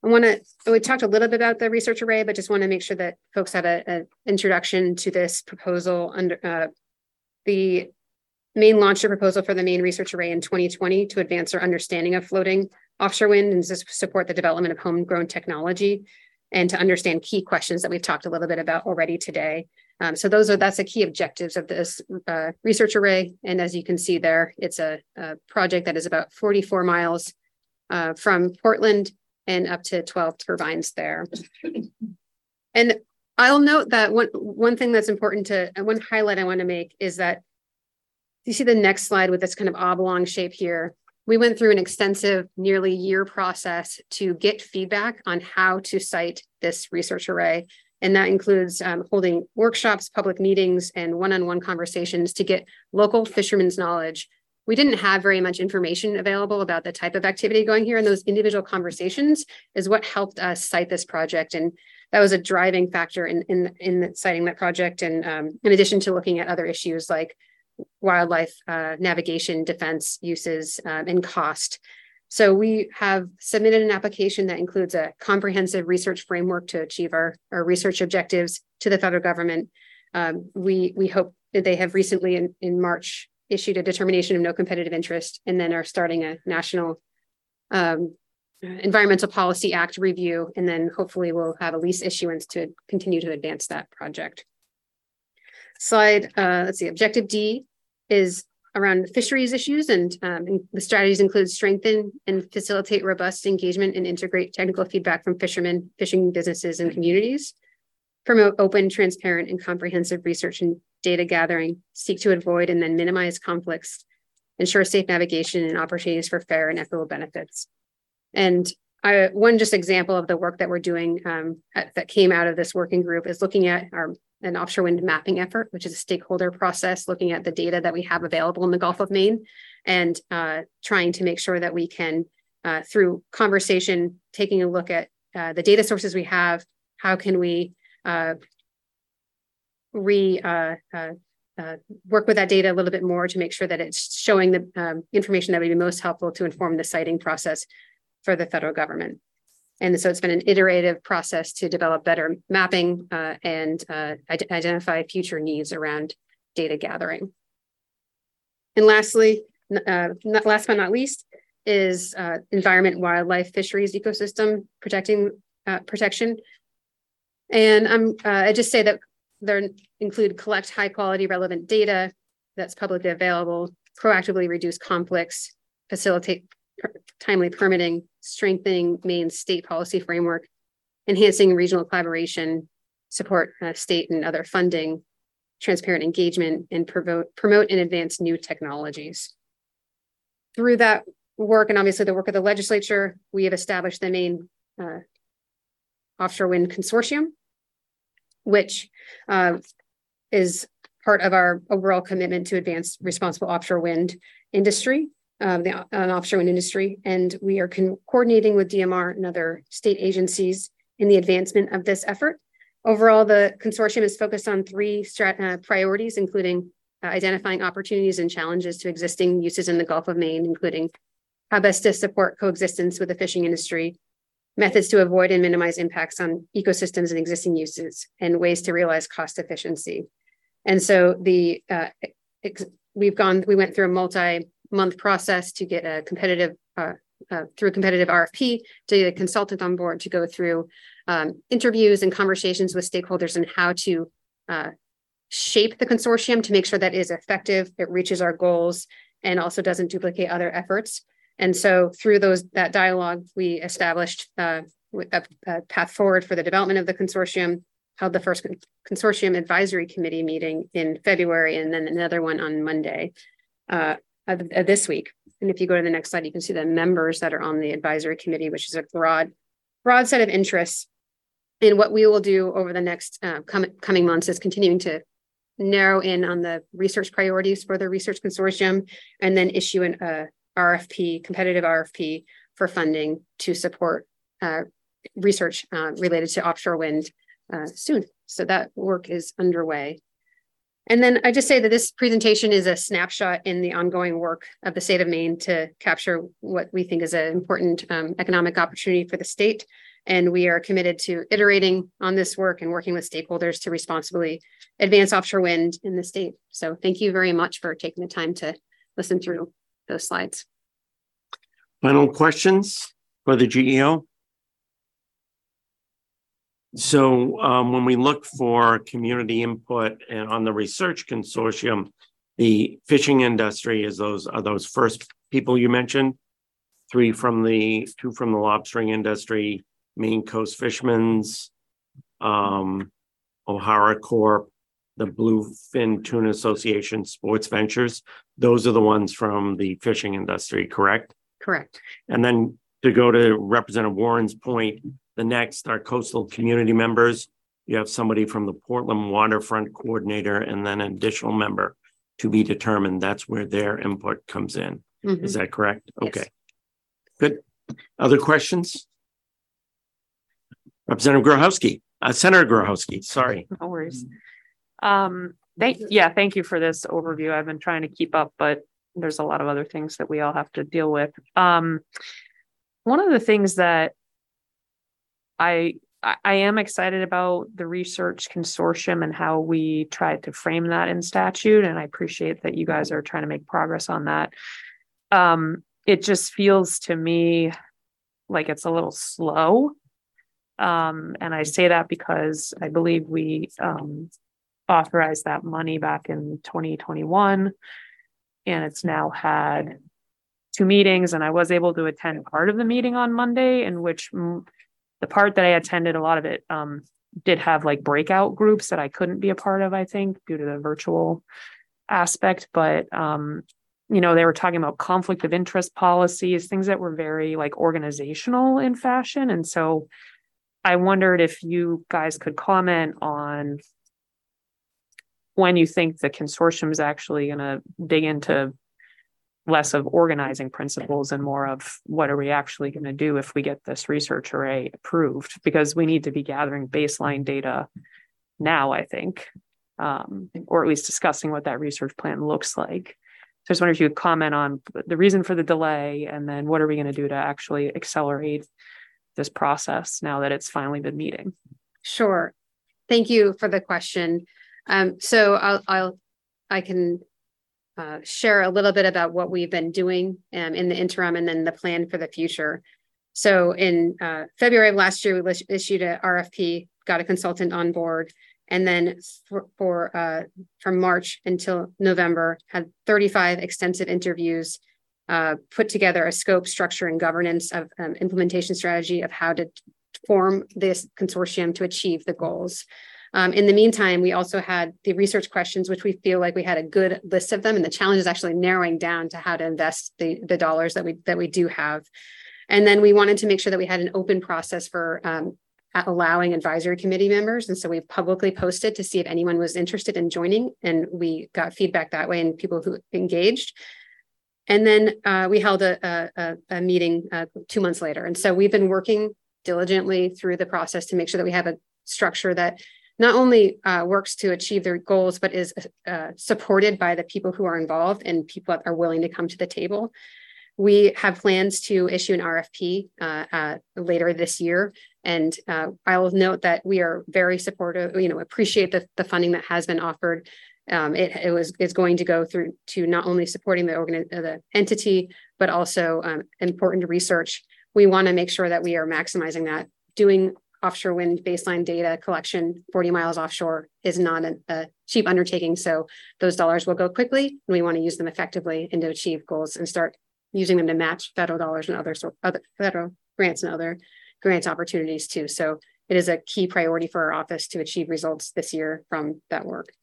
we talked a little bit about the research array, but just want to make sure that folks have an introduction to this proposal. Under the Maine launched a proposal for the Maine research array in 2020 to advance our understanding of floating offshore wind and to support the development of homegrown technology and to understand key questions that we've talked a little bit about already today. So that's the key objectives of this research array. And as you can see there, it's a project that is about 44 miles from Portland and up to 12 turbines there. And I'll note that one thing that's important one highlight I want to make is that you see the next slide with this kind of oblong shape here. We went through an extensive, nearly year process to get feedback on how to site this research array. And that includes holding workshops, public meetings, and one-on-one conversations to get local fishermen's knowledge. We didn't have very much information available about the type of activity going here, and those individual conversations is what helped us site this project. And that was a driving factor in citing that project. And in addition to looking at other issues like wildlife navigation, defense uses, and cost. So we have submitted an application that includes a comprehensive research framework to achieve our research objectives to the federal government. We hope that they have recently in March issued a determination of no competitive interest, and then are starting a national Environmental Policy Act review, and then hopefully we'll have a lease issuance to continue to advance that project. Slide, let's see, objective D is around fisheries issues, and the strategies include strengthen and facilitate robust engagement and integrate technical feedback from fishermen, fishing businesses, and communities. Promote open, transparent, and comprehensive research and data gathering, seek to avoid and then minimize conflicts, ensure safe navigation and opportunities for fair and equitable benefits. And one just example of the work that we're doing that came out of this working group is looking at an offshore wind mapping effort, which is a stakeholder process, looking at the data that we have available in the Gulf of Maine and trying to make sure that we can, through conversation, taking a look at the data sources we have, how can we work with that data a little bit more to make sure that it's showing the information that would be most helpful to inform the siting process for the federal government. And so it's been an iterative process to develop better mapping and identify future needs around data gathering. And lastly, last but not least, is environment, wildlife, fisheries, ecosystem protection. And I just say that they include collect high quality relevant data that's publicly available, proactively reduce conflicts, facilitate timely permitting, strengthening Maine's state policy framework, enhancing regional collaboration, support state and other funding, transparent engagement, and promote and advance new technologies. Through that work, and obviously the work of the legislature, we have established the Maine Offshore Wind Consortium, which is part of our overall commitment to advance responsible offshore wind industry, the offshore wind industry. And we are coordinating with DMR and other state agencies in the advancement of this effort. Overall, the consortium is focused on three priorities, including identifying opportunities and challenges to existing uses in the Gulf of Maine, including how best to support coexistence with the fishing industry, methods to avoid and minimize impacts on ecosystems and existing uses, and ways to realize cost efficiency. And so we went through a multi-month process to get a competitive, through a competitive RFP, to get a consultant on board to go through interviews and conversations with stakeholders and how to shape the consortium to make sure that it is effective, it reaches our goals, and also doesn't duplicate other efforts. And so through that dialogue, we established a path forward for the development of the consortium, held the first consortium advisory committee meeting in February, and then another one on Monday this week. And if you go to the next slide, you can see the members that are on the advisory committee, which is a broad set of interests. And what we will do over the next coming months is continuing to narrow in on the research priorities for the research consortium, and then issue an RFP, competitive RFP for funding to support research related to offshore wind soon. So that work is underway. And then I just say that this presentation is a snapshot in the ongoing work of the state of Maine to capture what we think is an important economic opportunity for the state. And we are committed to iterating on this work and working with stakeholders to responsibly advance offshore wind in the state. So thank you very much for taking the time to listen through those slides. Final questions for the GEO? So when we look for community input and on the research consortium, the fishing industry are those first people you mentioned, two from the lobstering industry, Maine Coast Fishermen's, O'Hara Corp, the Bluefin Tuna Association, Sports Ventures. Those are the ones from the fishing industry, correct? Correct. And then to go to Representative Warren's point, the next are coastal community members. You have somebody from the Portland Waterfront Coordinator and then an additional member to be determined. That's where their input comes in. Mm-hmm. Is that correct? Yes. Okay. Good. Other questions? Representative Grochowski, Senator Grochowski, sorry. No worries. Thank you for this overview. I've been trying to keep up, but there's a lot of other things that we all have to deal with. One of the things that I am excited about the research consortium and how we tried to frame that in statute. And I appreciate that you guys are trying to make progress on that. It just feels to me like it's a little slow. And I say that because I believe we authorized that money back in 2021, and it's now had 2 meetings, and I was able to attend part of the meeting on Monday, in which the part that I attended, a lot of it did have like breakout groups that I couldn't be a part of, I think, due to the virtual aspect. But, they were talking about conflict of interest policies, things that were very like organizational in fashion. And so I wondered if you guys could comment on when you think the consortium is actually going to dig into less of organizing principles and more of what are we actually going to do if we get this research array approved, because we need to be gathering baseline data now, I think, or at least discussing what that research plan looks like. So I just wonder if you would comment on the reason for the delay, and then what are we going to do to actually accelerate this process now that it's finally been meeting? Sure. Thank you for the question. So I can share a little bit about what we've been doing in the interim and then the plan for the future. So in February of last year, we issued a RFP, got a consultant on board, and then from March until November, had 35 extensive interviews, put together a scope, structure, and governance of implementation strategy of how to form this consortium to achieve the goals. In the meantime, we also had the research questions, which we feel like we had a good list of them. And the challenge is actually narrowing down to how to invest the dollars that we do have. And then we wanted to make sure that we had an open process for allowing advisory committee members. And so we publicly posted to see if anyone was interested in joining. And we got feedback that way and people who engaged. And then we held a meeting 2 months later. And so we've been working diligently through the process to make sure that we have a structure that not only works to achieve their goals, but is supported by the people who are involved and people that are willing to come to the table. We have plans to issue an RFP later this year. And I will note that we are very supportive, appreciate the funding that has been offered. It's going to go through to not only supporting the entity, but also important research. We want to make sure that we are maximizing that. Doing offshore wind baseline data collection 40 miles offshore is not a cheap undertaking. So those dollars will go quickly, and we want to use them effectively and to achieve goals and start using them to match federal dollars and other federal grants and other grant opportunities too. So it is a key priority for our office to achieve results this year from that work.